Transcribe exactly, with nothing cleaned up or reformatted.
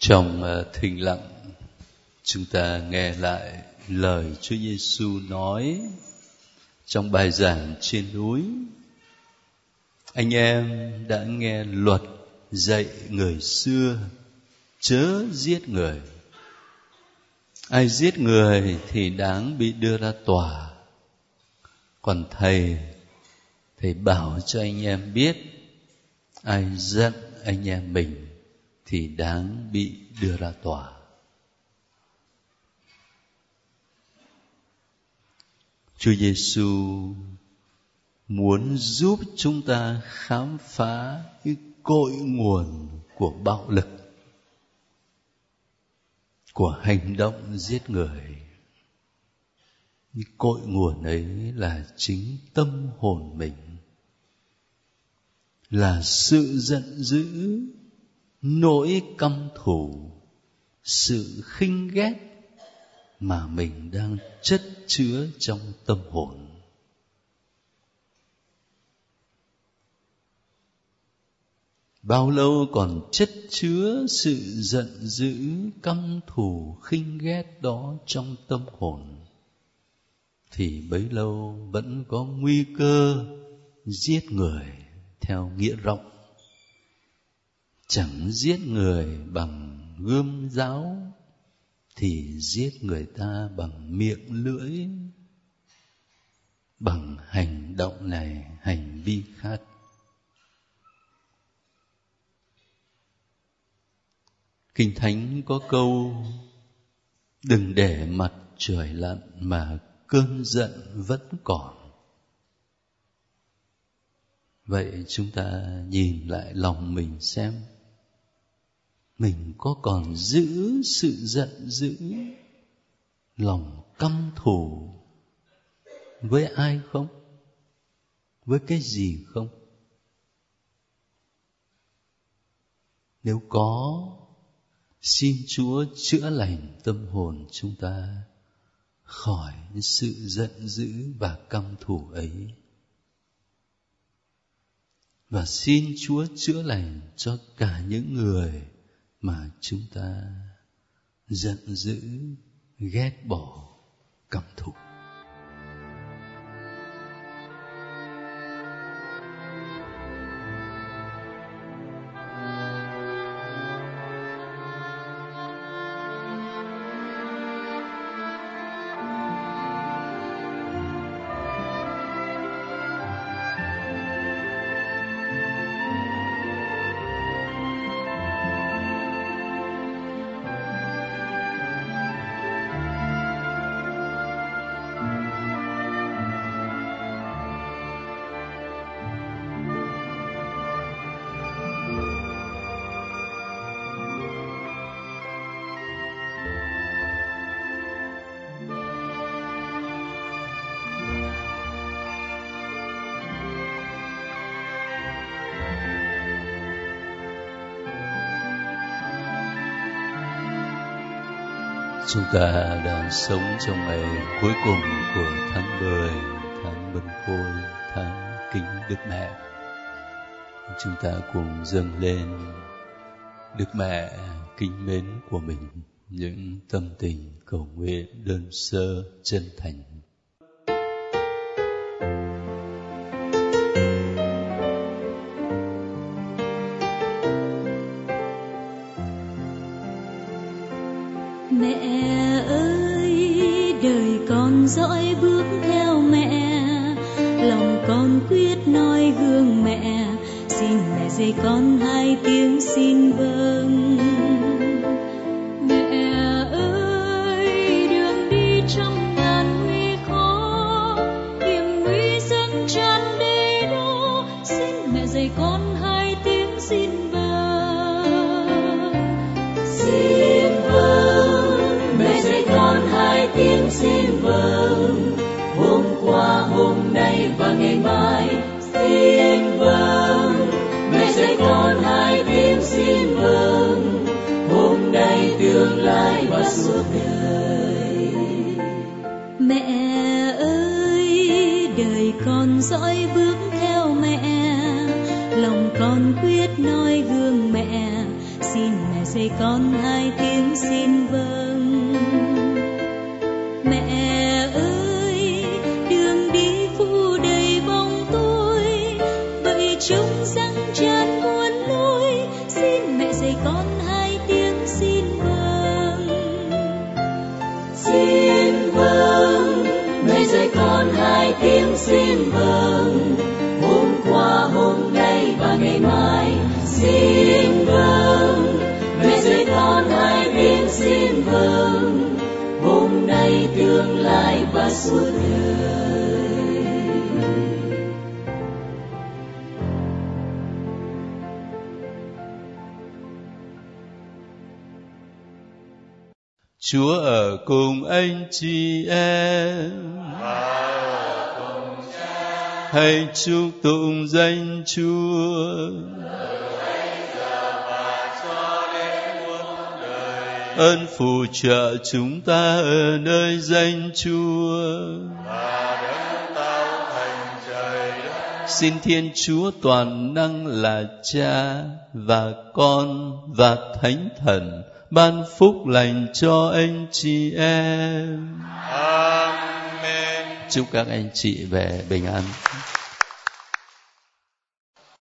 Trong uh, thinh lặng, chúng ta nghe lại lời Chúa Giêsu nói trong bài giảng trên núi. Anh em đã nghe luật dạy người xưa, chớ giết người. Ai giết người thì đáng bị đưa ra tòa. Còn thầy, thầy bảo cho anh em biết, ai giận anh em mình thì đáng bị đưa ra tòa. Chúa Giêsu muốn giúp chúng ta khám phá cái cội nguồn của bạo lực, của hành động giết người. Cái cội nguồn ấy là chính tâm hồn mình, là sự giận dữ, nỗi căm thù, sự khinh ghét mà mình đang chất chứa trong tâm hồn. Bao lâu còn chất chứa sự giận dữ, căm thù, khinh ghét đó trong tâm hồn, thì bấy lâu vẫn có nguy cơ giết người theo nghĩa rộng. Chẳng giết người bằng gươm giáo thì giết người ta bằng miệng lưỡi, bằng hành động này, hành vi khác. Kinh Thánh có câu: đừng để mặt trời lặn mà cơn giận vẫn còn. Vậy chúng ta nhìn lại lòng mình xem, mình có còn giữ sự giận dữ, lòng căm thù với ai không? Với cái gì không? Nếu có, xin Chúa chữa lành tâm hồn chúng ta khỏi sự giận dữ và căm thù ấy. Và xin Chúa chữa lành cho cả những người mà chúng ta giận dữ, ghét bỏ, căm thù. Chúng ta đang sống trong ngày cuối cùng của tháng mười, tháng Mân Côi, tháng kính Đức Mẹ. Chúng ta cùng dâng lên Đức Mẹ kính mến của mình những tâm tình cầu nguyện đơn sơ chân thành. Mẹ ơi, đời con dõi bước theo mẹ, lòng con quyết noi gương mẹ, xin mẹ dạy con hai tiếng xin vâng. Mẹ ơi, đường đi trăm ngàn nguy khó, hiểm nguy dâng tràn đầy đó, xin mẹ dạy con hai tiếng xin vâng. Xin vâng, mẹ dạy con hai tiếng xin vâng, hôm qua, hôm nay và ngày mai xin vâng. Mẹ dạy con hai tiếng xin vâng, hôm nay, tương lai và suốt đời. Mẹ ơi, đời con dõi bước theo mẹ, lòng con quyết noi gương mẹ, xin mẹ dạy con hai tiếng xin vâng. Mẹ ơi, đường đi phủ đầy bóng tối, vậy chúng răng tràn muôn lối, xin mẹ dạy con hai tiếng xin vâng. Xin vâng, mẹ dạy con hai tiếng xin vâng. Hôm qua, hôm nay và ngày mai xin vâng. Mẹ dạy con hai tiếng xin vâng. Hôm nay, tương lai và suốt đời. Chúa ở cùng anh chị em. Hãy chúc tụng danh Chúa. Ơn phù trợ chúng ta ở nơi danh Chúa. Xin Thiên Chúa toàn năng là Cha và Con và Thánh Thần ban phúc lành cho anh chị em. Amen. Chúc các anh chị về bình an.